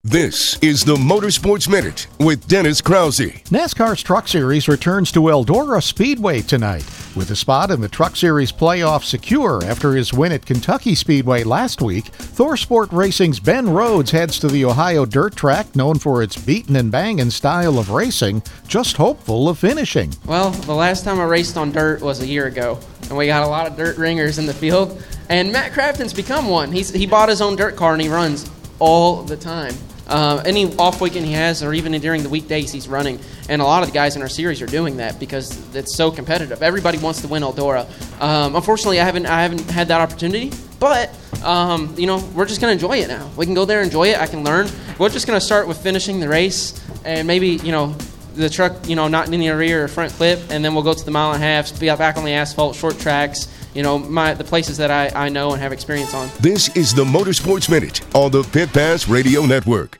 This is the Motorsports Minute with Dennis Krause. NASCAR's Truck Series returns to Eldora Speedway tonight, with a spot in the Truck Series playoff secure after his win at Kentucky Speedway last week. ThorSport Racing's Ben Rhodes heads to the Ohio dirt track, known for its beatin' and bangin' style of racing, just hopeful of finishing. Well, the last time I raced on dirt was a year ago, and we got a lot of dirt ringers in the field, and Matt Crafton's become one. He bought his own dirt car, and he runs all the time. Any off weekend he has, or even during the weekdays, he's running. And a lot of the guys in our series are doing that because it's so competitive. Everybody wants to win Eldora. Unfortunately, I haven't had that opportunity. But we're just gonna enjoy it now. We can go there, enjoy it. I can learn. We're just gonna start with finishing the race, and maybe the truck not in the rear or front clip, and then we'll go to the mile and a half, be back on the asphalt, short tracks. The places that I know and have experience on. This is the Motorsports Minute on the Pit Pass Radio Network.